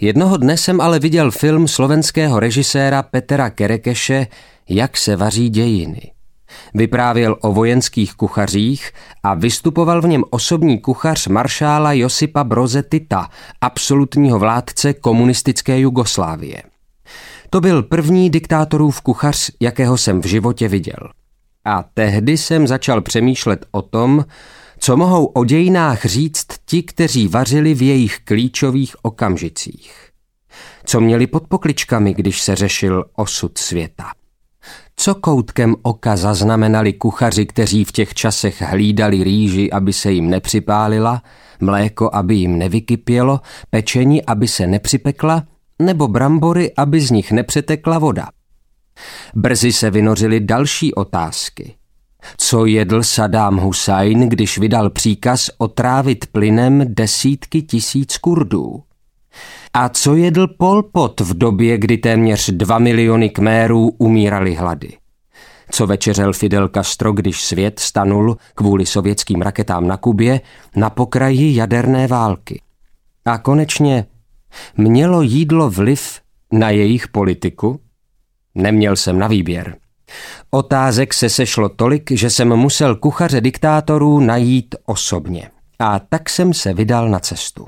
Jednoho dne jsem ale viděl film slovenského režiséra Petra Kerekeše Jak se vaří dějiny. Vyprávěl o vojenských kuchařích a vystupoval v něm osobní kuchař maršála Josipa Broze Tita, absolutního vládce komunistické Jugoslávie. To byl první diktátorův kuchař, jakého jsem v životě viděl. A tehdy jsem začal přemýšlet o tom, co mohou o dějinách říct ti, kteří vařili v jejich klíčových okamžicích. Co měli pod pokličkami, když se řešil osud světa. Co koutkem oka zaznamenali kuchaři, kteří v těch časech hlídali rýži, aby se jim nepřipálila, mléko, aby jim nevykypělo, pečení, aby se nepřipekla, nebo brambory, aby z nich nepřetekla voda. Brzy se vynořily další otázky. Co jedl Saddám Husajn, když vydal příkaz otrávit plynem desítky tisíc Kurdů? A co jedl Pol Pot v době, kdy téměř 2 miliony Kmérů umírali hlady? Co večeřel Fidel Castro, když svět stanul kvůli sovětským raketám na Kubě na pokraji jaderné války? A konečně, mělo jídlo vliv na jejich politiku? Neměl jsem na výběr. Otázek se sešlo tolik, že jsem musel kuchaře diktátorů najít osobně. A tak jsem se vydal na cestu.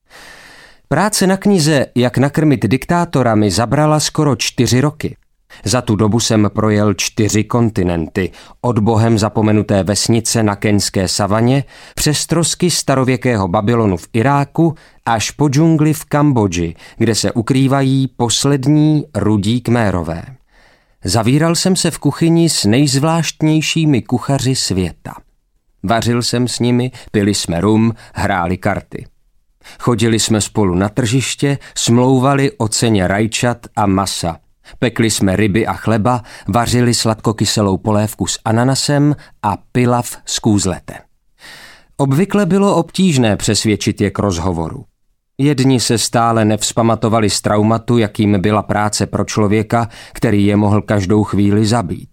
Práce na knize Jak nakrmit diktátora mi zabrala skoro 4 roky. Za tu dobu jsem projel 4 kontinenty, od bohem zapomenuté vesnice na keňské savaně, přes trosky starověkého Babylonu v Iráku až po džungli v Kambodži, kde se ukrývají poslední rudí Kmérové. Zavíral jsem se v kuchyni s nejzvláštnějšími kuchaři světa. Vařil jsem s nimi, pili jsme rum, hráli karty. Chodili jsme spolu na tržiště, smlouvali o ceně rajčat a masa. Pekli jsme ryby a chleba, vařili sladkokyselou polévku s ananasem a pilav z kůzlete. Obvykle bylo obtížné přesvědčit je k rozhovoru. Jedni se stále nevzpamatovali z traumatu, jakým byla práce pro člověka, který je mohl každou chvíli zabít.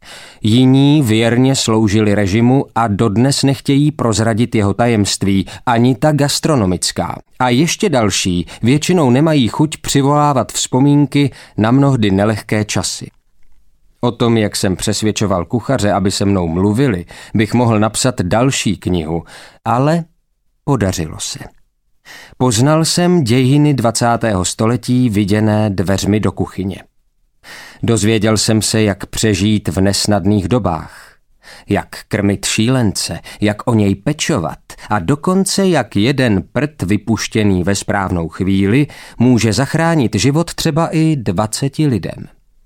Jiní věrně sloužili režimu a dodnes nechtějí prozradit jeho tajemství, ani ta gastronomická. A ještě další většinou nemají chuť přivolávat vzpomínky na mnohdy nelehké časy. O tom, jak jsem přesvědčoval kuchaře, aby se mnou mluvili, bych mohl napsat další knihu, ale podařilo se. Poznal jsem dějiny 20. století viděné dveřmi do kuchyně. Dozvěděl jsem se, jak přežít v nesnadných dobách, jak krmit šílence, jak o něj pečovat a dokonce jak jeden prd vypuštěný ve správnou chvíli může zachránit život třeba i 20 lidem.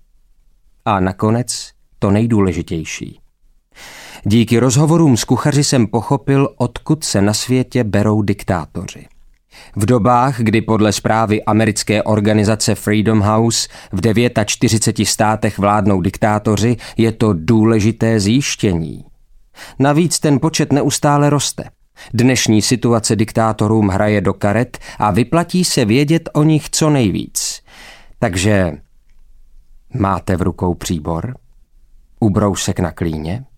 A nakonec to nejdůležitější. Díky rozhovorům s kuchaři jsem pochopil, odkud se na světě berou diktátoři. V dobách, kdy podle zprávy americké organizace Freedom House v 49 státech vládnou diktátoři, je to důležité zjištění. Navíc ten počet neustále roste. Dnešní situace diktátorům hraje do karet a vyplatí se vědět o nich co nejvíc. Takže máte v rukou příbor? Ubrousek na klíně?